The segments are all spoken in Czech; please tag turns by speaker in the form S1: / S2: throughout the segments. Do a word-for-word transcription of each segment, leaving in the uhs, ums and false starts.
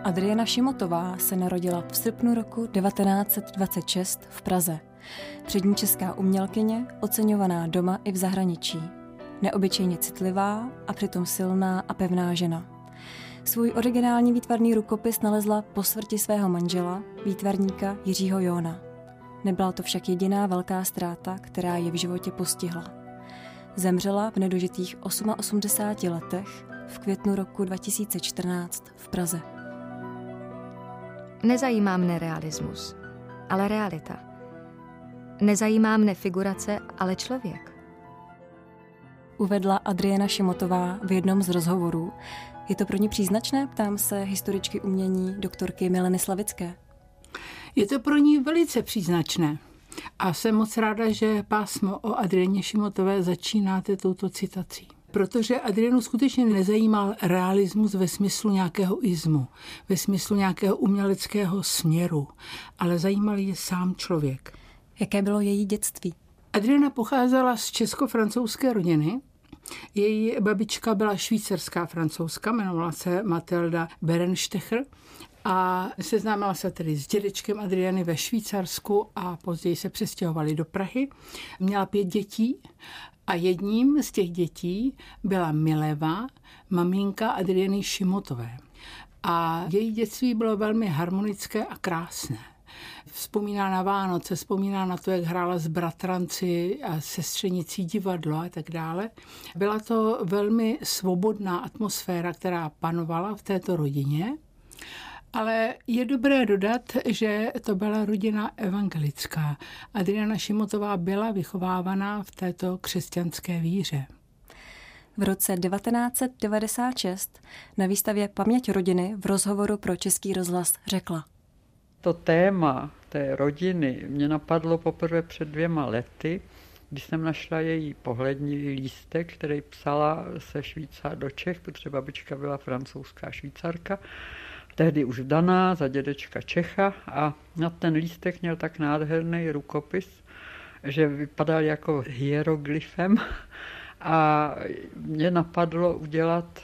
S1: Adriana Šimotová se narodila v srpnu roku devatenáct set dvacet šest v Praze. Přední česká umělkyně, oceňovaná doma i v zahraničí. Neobyčejně citlivá a přitom silná a pevná žena. Svůj originální výtvarný rukopis nalezla po smrti svého manžela, výtvarníka Jiřího Johna. Nebyla to však jediná velká ztráta, která je v životě postihla. Zemřela v nedožitých osmaosamdesát letech v květnu roku dva tisíce čtrnáct v Praze.
S2: Nezajímá mne realismus, ale realita. Nezajímá mne figurace, ale člověk.
S1: Uvedla Adriana Šimotová v jednom z rozhovorů. Je to pro ní příznačné, ptám se historičky umění doktorky Mileny Slavické.
S3: Je to pro ní velice příznačné. A jsem moc ráda, že pásmo o Adrianě Šimotové začínáte touto citací. Protože Adrianu skutečně nezajímal realismus ve smyslu nějakého izmu, ve smyslu nějakého uměleckého směru, ale zajímal ji sám člověk.
S1: Jaké bylo její dětství?
S3: Adriana pocházela z česko-francouzské rodiny. Její babička byla švýcarská francouzka, jmenovala se Matilda Berenstecher a seznámila se tedy s dědečkem Adriany ve Švýcarsku a později se přestěhovali do Prahy. Měla pět dětí a jedním z těch dětí byla Mileva, maminka Adriany Šimotové. A její dětství bylo velmi harmonické a krásné. Vzpomíná na Vánoce, vzpomíná na to, jak hrála s bratranci a sestřenicí divadlo a tak dále. Byla to velmi svobodná atmosféra, která panovala v této rodině, ale je dobré dodat, že to byla rodina evangelická. Adriana Šimotová byla vychovávaná v této křesťanské víře.
S1: V roce devatenáct set devadesát šest na výstavě Paměť rodiny v rozhovoru pro Český rozhlas řekla:
S4: To téma té rodiny mě napadlo poprvé před dvěma lety, když jsem našla její pohlední lístek, který psala se Švýcar do Čech, protože babička byla francouzská Švýcarka, tehdy už vdaná za dědečka Čecha, a na ten lístek měl tak nádherný rukopis, že vypadal jako hieroglyfem, a mě napadlo udělat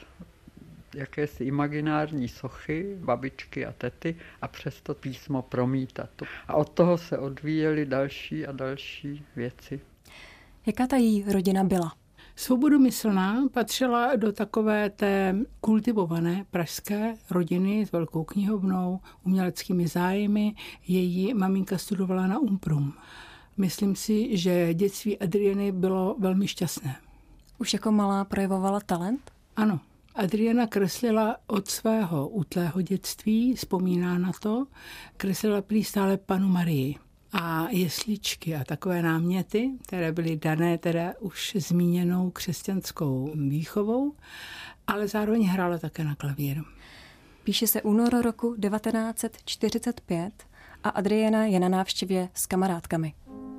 S4: jakési imaginární sochy, babičky a tety, a přes to písmo promítat. A od toho se odvíjely další a další věci.
S1: Jaká ta její rodina byla?
S3: Svobodomyslná, patřila do takové té kultivované pražské rodiny s velkou knihovnou, uměleckými zájmy. Její maminka studovala na Umprum. Myslím si, že dětství Adriany bylo velmi šťastné.
S1: Už jako malá projevovala talent?
S3: Ano. Adriana kreslila od svého útlého dětství, vzpomíná na to, kreslila prý stále Pannu Marii a jesličky a takové náměty, které byly dané teda už zmíněnou křesťanskou výchovou, ale zároveň hrála také na klavír.
S1: Píše se únor roku devatenáct set čtyřicet pět a Adriana je na návštěvě s kamarádkami.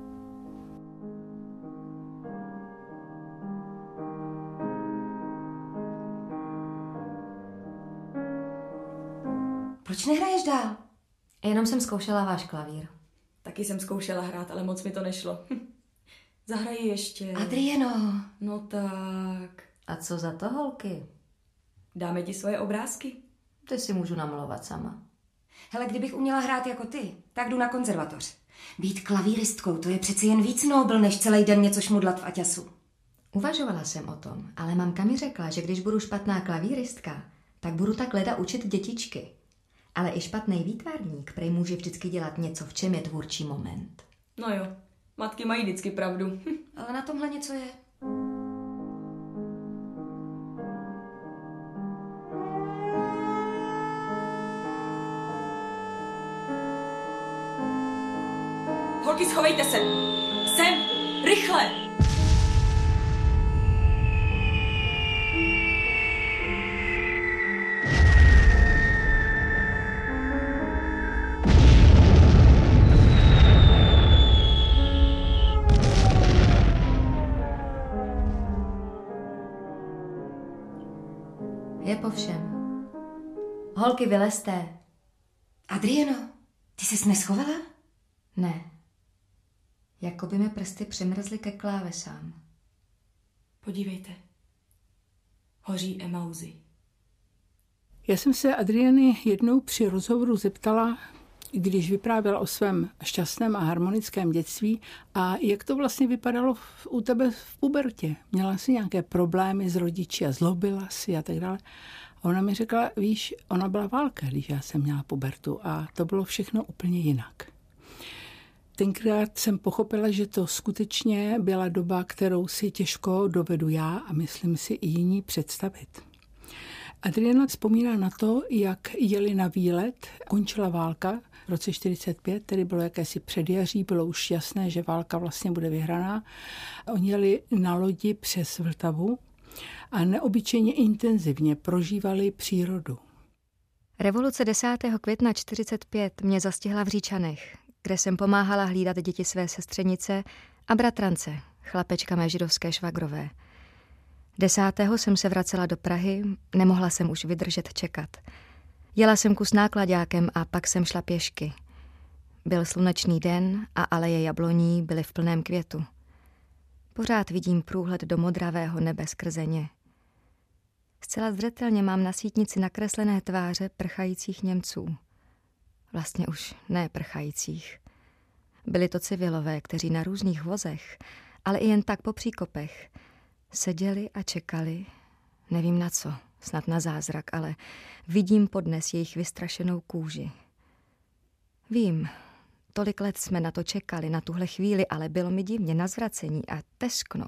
S5: Proč nehraješ dál?
S2: Jenom jsem zkoušela váš klavír.
S5: Taky jsem zkoušela hrát, ale moc mi to nešlo. Zahraji ještě.
S2: Adriano.
S5: No tak.
S2: A co za to, holky?
S5: Dáme ti svoje obrázky?
S2: Ty si můžu namalovat sama.
S5: Hele, kdybych uměla hrát jako ty, tak jdu na konzervatoř. Být klavíristkou, to je přeci jen víc nobl, než celý den něco šmudlat v aťasu.
S2: Uvažovala jsem o tom, ale mamka mi řekla, že když budu špatná klavíristka, tak budu tak leda učit dětičky. Ale i špatný výtvarník prej může vždycky dělat něco, v čem je tvůrčí moment.
S5: No jo, matky mají vždycky pravdu.
S2: Ale na tomhle něco je.
S5: Holky, schovejte se! Sem! Rychle!
S2: Je po všem. Holky, vylezte.
S5: Adriano, ty ses neschovala?
S2: Ne. Jako by mi prsty přimrzly ke klávesám.
S5: Podívejte. Hoří Emauzy.
S3: Já jsem se Adriany jednou při rozhovoru zeptala, když vyprávěla o svém šťastném a harmonickém dětství a jak to vlastně vypadalo u tebe v pubertě. Měla jsi nějaké problémy s rodiči a zlobila si a tak dále. A ona mi řekla, víš, ona byla válka, když já jsem měla pubertu a to bylo všechno úplně jinak. Tenkrát jsem pochopila, že to skutečně byla doba, kterou si těžko dovedu já a myslím si i jiní představit. Adriana vzpomíná na to, jak jeli na výlet, končila válka v roce čtyřicet pět, tedy bylo jakési předjaří, bylo už jasné, že válka vlastně bude vyhraná. Oni jeli na lodi přes Vltavu a neobyčejně intenzivně prožívali přírodu.
S2: Revoluce desátého května čtyřicet pět mě zastihla v Říčanech, kde jsem pomáhala hlídat děti své sestřenice a bratrance, chlapečka mé židovské švagrové. Desátého jsem se vracela do Prahy, nemohla jsem už vydržet čekat. Jela jsem kus náklaďákem a pak jsem šla pěšky. Byl slunečný den a aleje jabloní byly v plném květu. Pořád vidím průhled do modravého nebe skrze ně. Zcela zřetelně mám na sítnici nakreslené tváře prchajících Němců. Vlastně už ne prchajících. Byli to civilové, kteří na různých vozech, ale i jen tak po příkopech, seděli a čekali, nevím na co, snad na zázrak, ale vidím podnes jejich vystrašenou kůži. Vím, tolik let jsme na to čekali, na tuhle chvíli, ale bylo mi divně na zvracení a teskno.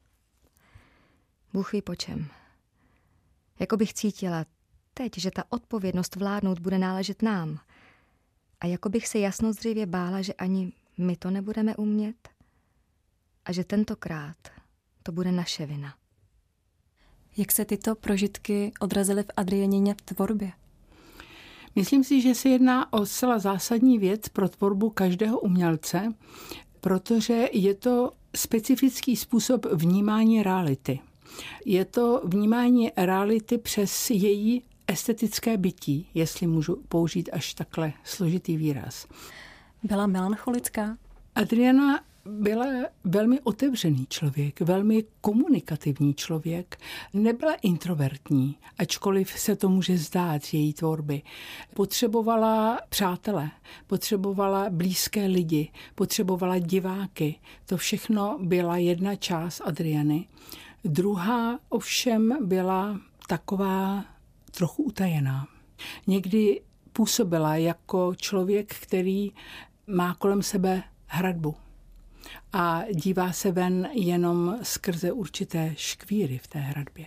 S2: Bůh ví po čem. Jako bych cítila teď, že ta odpovědnost vládnout bude náležet nám. A jako bych se jasnozřivě bála, že ani my to nebudeme umět a že tentokrát to bude naše vina.
S1: Jak se tyto prožitky odrazily v Adrianině v tvorbě?
S3: Myslím si, že se jedná o zcela zásadní věc pro tvorbu každého umělce, protože je to specifický způsob vnímání reality. Je to vnímání reality přes její estetické bytí, jestli můžu použít až takhle složitý výraz.
S1: Byla melancholická?
S3: Adriana byla velmi otevřený člověk, velmi komunikativní člověk. Nebyla introvertní, ačkoliv se to může zdát z její tvorby. Potřebovala přátele, potřebovala blízké lidi, potřebovala diváky. To všechno byla jedna část Adriany. Druhá ovšem byla taková trochu utajená. Někdy působila jako člověk, který má kolem sebe hradbu a dívá se ven jenom skrze určité škvíry v té hradbě.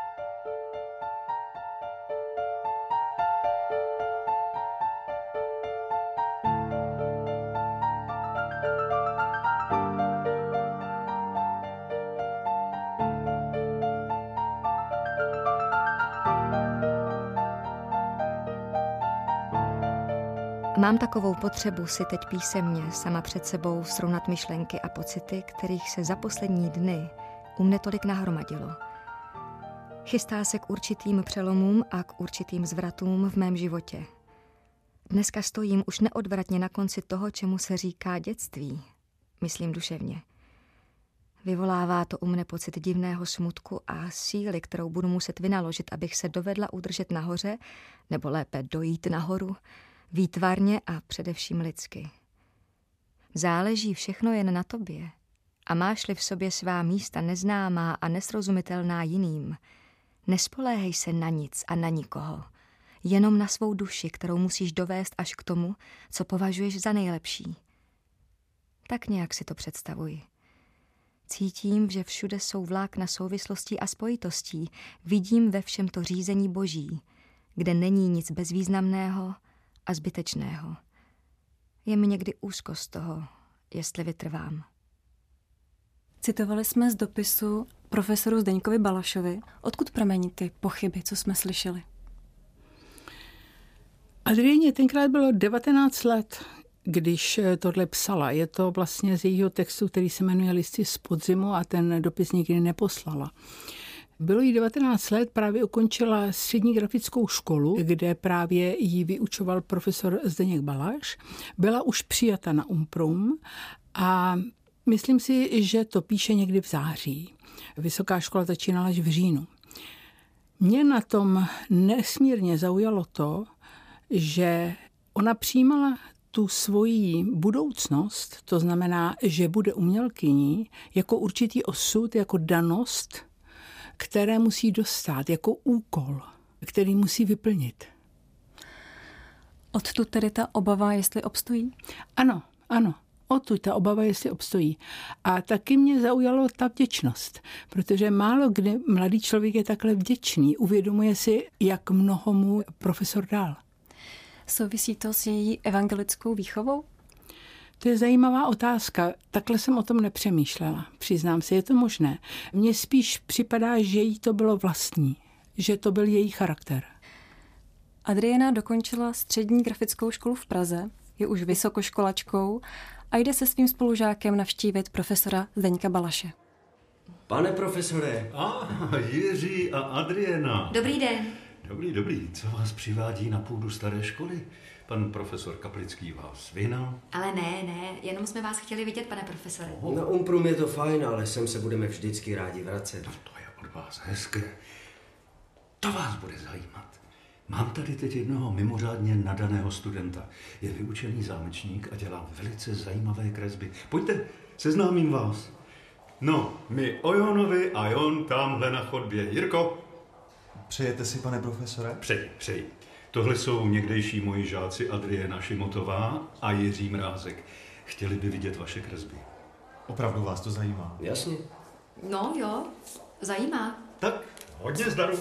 S2: Mám takovou potřebu si teď písemně sama před sebou srovnat myšlenky a pocity, kterých se za poslední dny u mne tolik nahromadilo. Chystá se k určitým přelomům a k určitým zvratům v mém životě. Dneska stojím už neodvratně na konci toho, čemu se říká dětství, myslím duševně. Vyvolává to u mne pocit divného smutku a síly, kterou budu muset vynaložit, abych se dovedla udržet nahoře, nebo lépe dojít nahoru, výtvarně a především lidsky. Záleží všechno jen na tobě a máš-li v sobě svá místa neznámá a nesrozumitelná jiným, nespoléhej se na nic a na nikoho, jenom na svou duši, kterou musíš dovést až k tomu, co považuješ za nejlepší. Tak nějak si to představuji. Cítím, že všude jsou vlákna souvislostí a spojitostí, vidím ve všem to řízení Boží, kde není nic bezvýznamného a zbytečného. Je mi někdy úzkost toho, jestli vytrvám.
S1: Citovali jsme z dopisu profesoru Zdeňkovi Balašovi. Odkud pramení ty pochyby, co jsme slyšeli?
S3: Adrianě tenkrát bylo devatenáct let, když tohle psala. Je to vlastně z jejího textu, který se jmenuje Listy z podzimu a ten dopis nikdy neposlala. Bylo jí devatenáct let, právě ukončila střední grafickou školu, kde právě jí vyučoval profesor Zdeněk Balaš. Byla už přijata na Umprum a myslím si, že to píše někdy v září. Vysoká škola začínala až v říjnu. Mě na tom nesmírně zaujalo to, že ona přijímala tu svoji budoucnost, to znamená, že bude umělkyní, jako určitý osud, jako danost, které musí dostat, jako úkol, který musí vyplnit.
S1: Odtud tedy ta obava, jestli obstojí?
S3: Ano, ano. Odtud ta obava, jestli obstojí. A taky mě zaujalo ta vděčnost, protože málo kdy mladý člověk je takhle vděčný, uvědomuje si, jak mnoho mu profesor dal.
S1: Souvisí to s její evangelickou výchovou?
S3: To je zajímavá otázka. Takhle jsem o tom nepřemýšlela. Přiznám se, je to možné. Mně spíš připadá, že jí to bylo vlastní, že to byl její charakter.
S1: Adriana dokončila střední grafickou školu v Praze, je už vysokoškolačkou a jde se svým spolužákem navštívit profesora Zdeňka Balaše.
S6: Pane profesore.
S7: A, Jiří a Adriana.
S2: Dobrý den.
S7: Dobrý, dobrý. Co vás přivádí na půdu staré školy? Pan profesor Kaplický vás vyhnal?
S2: Ale ne, ne, jenom jsme vás chtěli vidět, pane profesore.
S6: Oh. Na Umprum je to fajn, ale sem se budeme vždycky rádi vracet.
S7: No to je od vás hezké. To vás bude zajímat. Mám tady teď jednoho mimořádně nadaného studenta. Je vyučený zámečník a dělá velice zajímavé kresby. Pojďte, seznámím vás. No, my o Jonovi a Jon tamhle na chodbě. Jirko.
S8: Přejete si, pane profesore?
S7: Přeji, přeji. Tohle jsou někdejší moji žáci Adriana Šimotová a Jiří Mrázek. Chtěli by vidět vaše kresby.
S8: Opravdu vás to zajímá?
S6: Jasně.
S2: No jo, zajímá.
S7: Tak, hodně zdaru.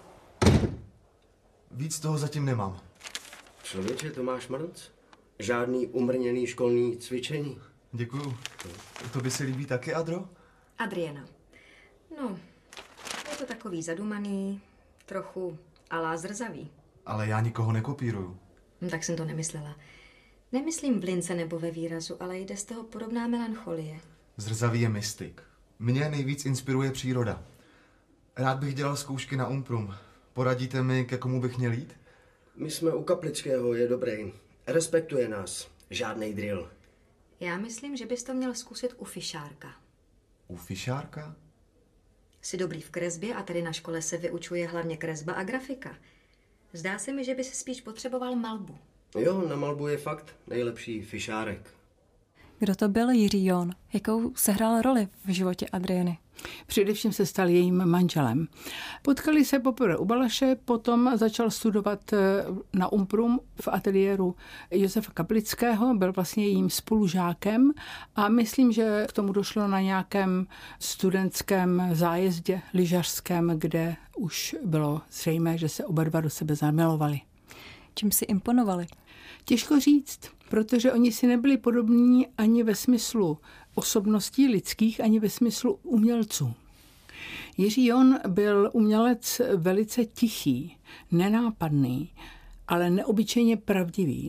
S8: Víc toho zatím nemám.
S6: Člověče, to máš mrc? Žádný umrněný školní cvičení.
S8: Děkuju. To by se líbí taky, Adro?
S2: Adriana. No, je to takový zadumaný, trochu alá zrzavý.
S8: Ale já nikoho nekopíruju.
S2: No, tak jsem to nemyslela. Nemyslím v lince nebo ve výrazu, ale jde z toho podobná melancholie.
S8: Zrzavý je mystik. Mě nejvíc inspiruje příroda. Rád bych dělal zkoušky na Umprum. Poradíte mi, ke komu bych měl jít?
S6: My jsme u Kaplického, je dobrý. Respektuje nás. Žádnej drill.
S2: Já myslím, že bys to měl zkusit u Fišárka.
S8: U Fišárka?
S2: Jsi dobrý v kresbě a tady na škole se vyučuje hlavně kresba a grafika. Zdá se mi, že bys spíš potřeboval malbu.
S6: Jo, na malbu je fakt nejlepší Fišárek.
S1: Kdo to byl Jiří Jon? Jakou sehrál roli v životě Adriany?
S3: Především se stal jejím manželem. Potkali se poprvé u Balaše, potom začal studovat na Umprum v ateliéru Josefa Kaplického, byl vlastně jejím spolužákem a myslím, že k tomu došlo na nějakém studentském zájezdě lyžařském, kde už bylo zřejmé, že se oba dva do sebe zamilovali.
S1: Čím si imponovali?
S3: Těžko říct, protože oni si nebyli podobní ani ve smyslu osobností lidských, ani ve smyslu umělců. Jiří Jon byl umělec velice tichý, nenápadný, ale neobyčejně pravdivý.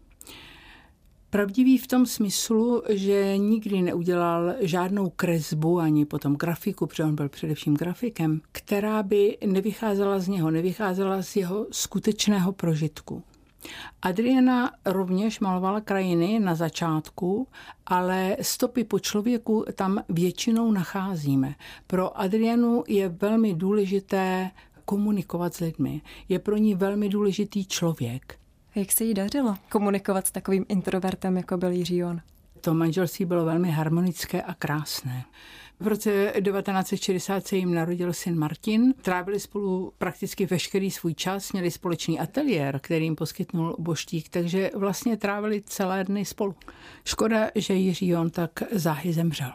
S3: Pravdivý v tom smyslu, že nikdy neudělal žádnou kresbu, ani potom grafiku, protože on byl především grafikem, která by nevycházela z něho, nevycházela z jeho skutečného prožitku. Adriana rovněž malovala krajiny na začátku, ale stopy po člověku tam většinou nacházíme. Pro Adrianu je velmi důležité komunikovat s lidmi. Je pro ní velmi důležitý člověk.
S1: Jak se jí dařilo komunikovat s takovým introvertem, jako byl Jiří Jon?
S3: To manželství bylo velmi harmonické a krásné. V roce devatenáct set šedesát se jim narodil syn Martin. Trávili spolu prakticky veškerý svůj čas, měli společný ateliér, který jim poskytnul Boštík, takže vlastně trávili celé dny spolu. Škoda, že Jiří Jon tak záhy zemřel.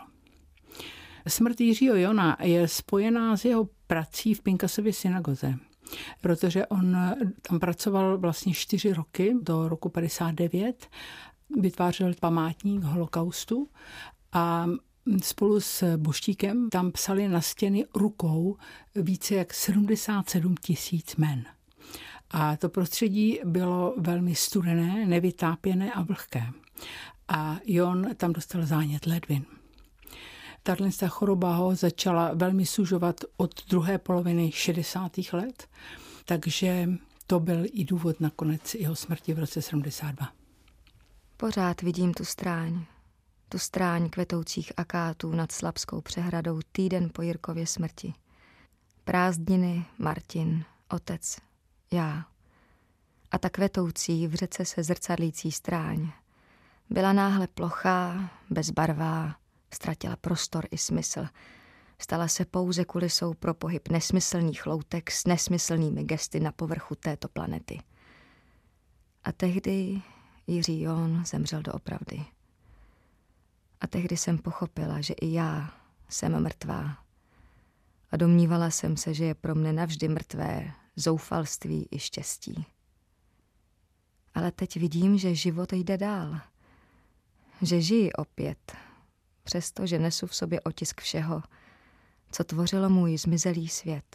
S3: Smrt Jiřího Jona je spojená s jeho prací v Pinkasově synagoze, protože on tam pracoval vlastně čtyři roky, do roku padesát devět, vytvářel památník holokaustu a spolu s Boštíkem tam psali na stěny rukou více jak sedmdesát sedm tisíc jmen. A to prostředí bylo velmi studené, nevytápěné a vlhké. A Jon tam dostal zánět ledvin. Tato choroba ho začala velmi sužovat od druhé poloviny šedesátých let, takže to byl i důvod nakonec jeho smrti v roce sedmdesát dva.
S2: Pořád vidím tu stráň. Tu stráň kvetoucích akátů nad Slabskou přehradou týden po Jirkově smrti. Prázdniny, Martin, otec, já. A ta kvetoucí v řece se zrcadlící stráň. Byla náhle plochá, bezbarvá, ztratila prostor i smysl. Stala se pouze kulisou pro pohyb nesmyslných loutek s nesmyslnými gesty na povrchu této planety. A tehdy Jiří John zemřel doopravdy. A tehdy jsem pochopila, že i já jsem mrtvá. A domnívala jsem se, že je pro mne navždy mrtvé zoufalství i štěstí. Ale teď vidím, že život jde dál. Že žiji opět, přestože nesu v sobě otisk všeho, co tvořilo můj zmizelý svět.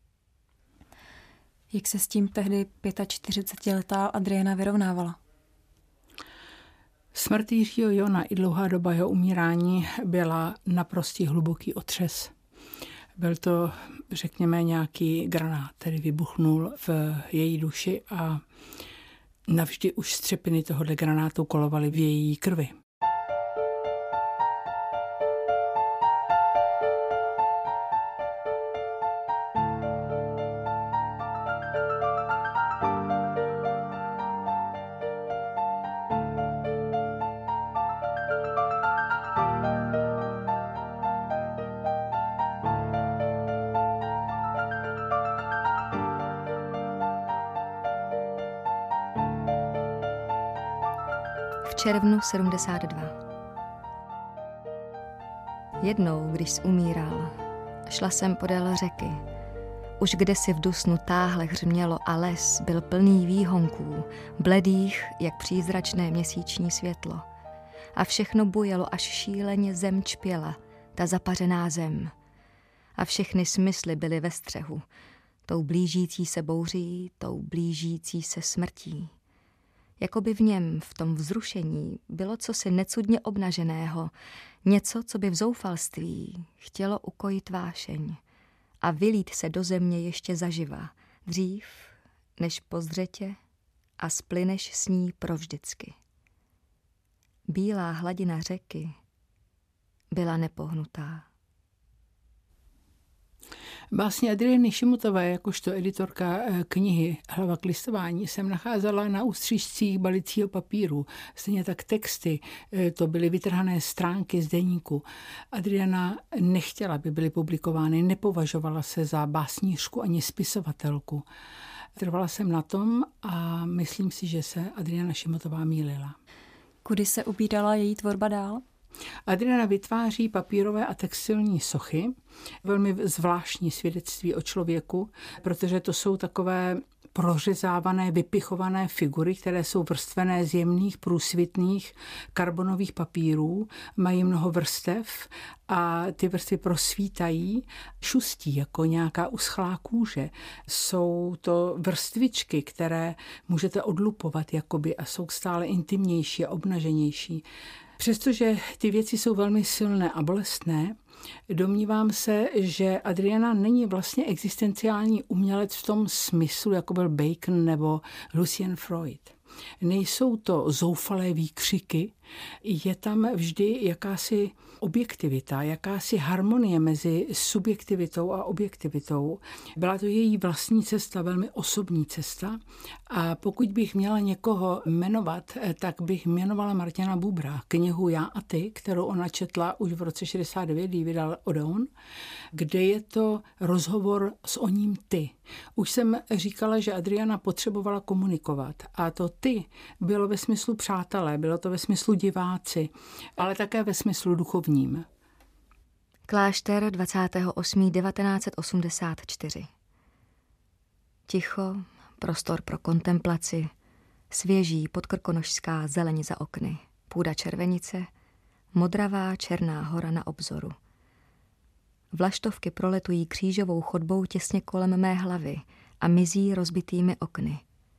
S1: Jak se s tím tehdy čtyřicetiletá Adriana vyrovnávala?
S3: Smrt Jiřího Johna i dlouhá doba jeho umírání byla naprostý hluboký otřes. Byl to, řekněme, nějaký granát, který vybuchnul v její duši a navždy už střepiny tohohle granátu kolovaly v její krvi.
S2: V červnu sedmdesát dva. Jednou, když umíral, šla jsem podél řeky. Už kdesi v dusnu táhle hřmělo a les byl plný výhonků, bledých, jak přízračné měsíční světlo. A všechno bujelo, až šíleně zem čpěla, ta zapařená zem. A všechny smysly byly ve střehu, tou blížící se bouří, tou blížící se smrtí. Jakoby v něm, v tom vzrušení, bylo cosi necudně obnaženého, něco, co by v zoufalství chtělo ukojit vášeň a vylít se do země ještě zaživa, dřív, než pozřetě a splyneš s ní provždycky. Bílá hladina řeky byla nepohnutá.
S3: Básně Adriany Šimutové, jakožto editorka knihy Hlava k listování, jsem nacházela na ústřížcích balicího papíru. Stejně tak texty, to byly vytrhané stránky z deníku. Adriana nechtěla, aby byly publikovány, nepovažovala se za básnířku ani spisovatelku. Trvala jsem na tom a myslím si, že se Adriana Šimutová mýlila.
S1: Kudy se ubírala její tvorba dál?
S3: Adriana vytváří papírové a textilní sochy, velmi zvláštní svědectví o člověku, protože to jsou takové prořezávané, vypichované figury, které jsou vrstvené z jemných, průsvitných karbonových papírů, mají mnoho vrstev a ty vrstvy prosvítají, šustí jako nějaká uschlá kůže. Jsou to vrstvičky, které můžete odlupovat jakoby a jsou stále intimnější a obnaženější. Přestože ty věci jsou velmi silné a bolestné, domnívám se, že Adriana není vlastně existenciální umělec v tom smyslu, jako byl Bacon nebo Lucien Freud. Nejsou to zoufalé výkřiky, je tam vždy jakási objektivita, jakási harmonie mezi subjektivitou a objektivitou. Byla to její vlastní cesta, velmi osobní cesta a pokud bych měla někoho jmenovat, tak bych jmenovala Martina Bubra. Knihu Já a ty, kterou ona četla už v roce šedesát devět, kdy vydal Odeon, kde je to rozhovor s oním ty. Už jsem říkala, že Adriana potřebovala komunikovat a to ty bylo ve smyslu přátelé, bylo to ve smyslu diváci, ale také ve smyslu duchovním.
S2: Klášter dvacátého osmého devatenáct osmdesát čtyři. Ticho, prostor pro kontemplaci, svěží podkrkonošská zeleň za okny, půda červenice, modravá černá hora na obzoru. Vlaštovky proletují křížovou chodbou těsně kolem mé hlavy a mizí rozbitými okny.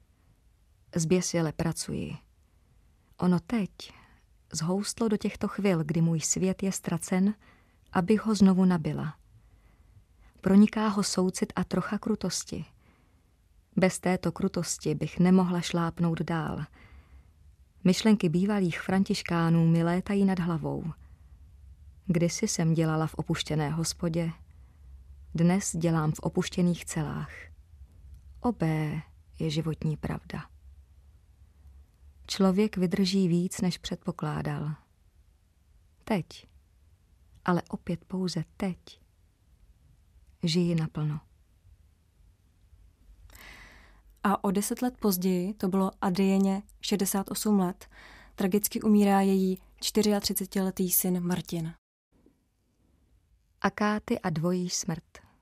S2: Zběsile pracuji. Ono teď zhoustlo do těchto chvil, kdy můj svět je ztracen, abych ho znovu nabila. Proniká ho soucit a trocha krutosti. Bez této krutosti bych nemohla šlápnout dál. Myšlenky bývalých františkánů mi létají nad hlavou. Kdysi jsem dělala v opuštěné hospodě, Dnes dělám v opuštěných celách. Obé je životní pravda. Člověk vydrží víc, než předpokládal. Teď, ale opět pouze teď, žiji naplno.
S1: A o deset let později, to bylo Adrieně šedesát osm let, tragicky umírá její třicetičtyřletý syn Martin.
S2: Akáty a dvojí smrt.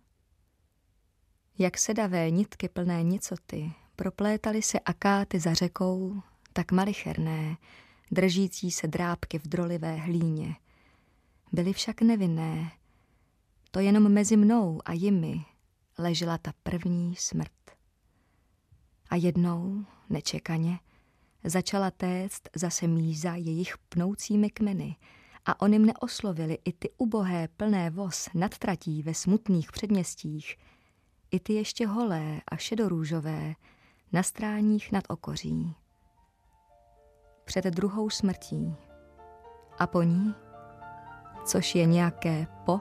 S2: Jak sedavé nitky plné nicoty proplétaly se akáty za řekou, tak malicherné, držící se drápky v drolivé hlíně. Byly však nevinné. To jenom mezi mnou a jimi ležela ta první smrt. A jednou, nečekaně, začala téct zase míza jejich pnoucími kmeny a oni mne oslovili i ty ubohé plné voz nad tratí ve smutných předměstích, i ty ještě holé a šedorůžové na stráních nad okoří. Před druhou smrtí a po ní, což je nějaké po,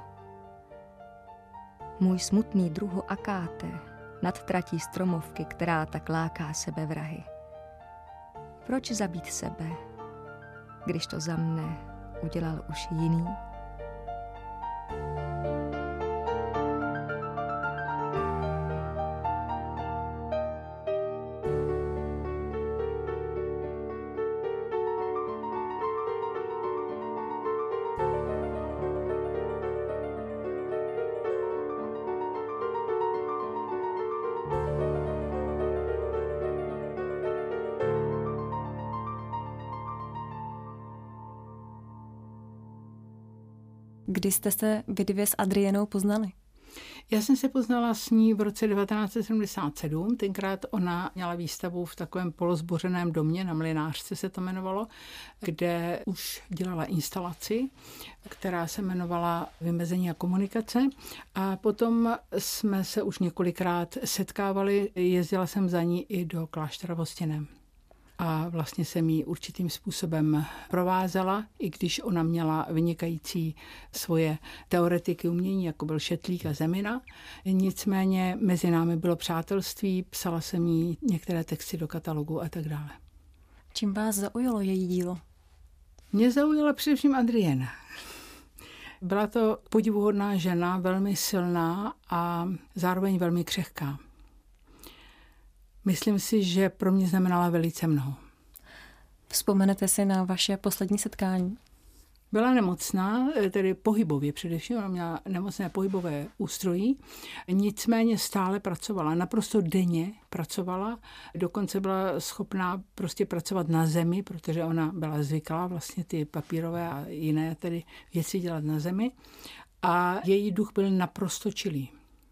S2: můj smutný druhu akáte nad tratí stromovky, která tak láká sebevrahy. Proč zabít sebe, když to za mne udělal už jiný?
S1: Kdy jste se vy dvě s Adrienou poznali?
S3: Já jsem se poznala s ní v roce devatenáct set sedmdesát sedm. Tenkrát ona měla výstavu v takovém polozbořeném domě, na Mlynářce se to jmenovalo, kde už dělala instalaci, která se jmenovala Vymezení a komunikace. A potom jsme se už několikrát setkávali, jezdila jsem za ní i do kláštera v Hostěném. A vlastně jsem ji určitým způsobem provázela, i když ona měla vynikající svoje teoretiky umění, jako byl Šetlík a Zemina. Nicméně mezi námi bylo přátelství, psala jsem jí některé texty do katalogu a tak dále.
S1: Čím vás zaujalo její dílo?
S3: Mě zaujala především Adriena. Byla to podivuhodná žena, velmi silná a zároveň velmi křehká. Myslím si, že pro mě znamenala velice mnoho.
S1: Vzpomenete si na vaše poslední setkání?
S3: Byla nemocná, tedy pohybově především, ona měla nemocné pohybové ústrojí, nicméně stále pracovala, naprosto denně pracovala, dokonce byla schopná prostě pracovat na zemi, protože ona byla zvyklá vlastně ty papírové a jiné tedy věci dělat na zemi a její duch byl naprosto čilý.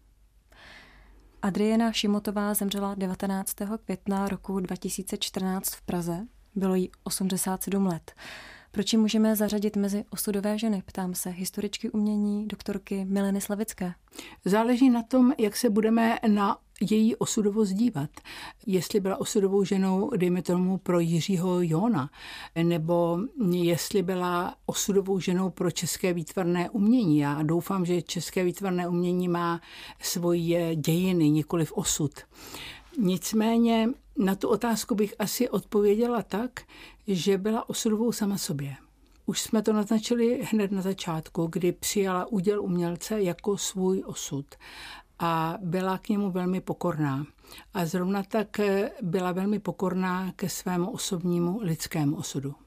S1: Adriena Šimotová zemřela devatenáctého května roku dva tisíce čtrnáct v Praze. Bylo jí osmdesát sedm let. Proč ji můžeme zařadit mezi osudové ženy? Ptám se historičky umění doktorky Mileny Slavické.
S3: Záleží na tom, jak se budeme na její osudovost dívat. Jestli byla osudovou ženou, dejme tomu, pro Jiřího Jona, nebo jestli byla osudovou ženou pro české výtvarné umění. Já doufám, že české výtvarné umění má svoje dějiny, nikoliv osud. Nicméně na tu otázku bych asi odpověděla tak, že byla osudovou sama sobě. Už jsme to naznačili hned na začátku, kdy přijala úděl umělce jako svůj osud a byla k němu velmi pokorná. A zrovna tak byla velmi pokorná ke svému osobnímu lidskému osudu.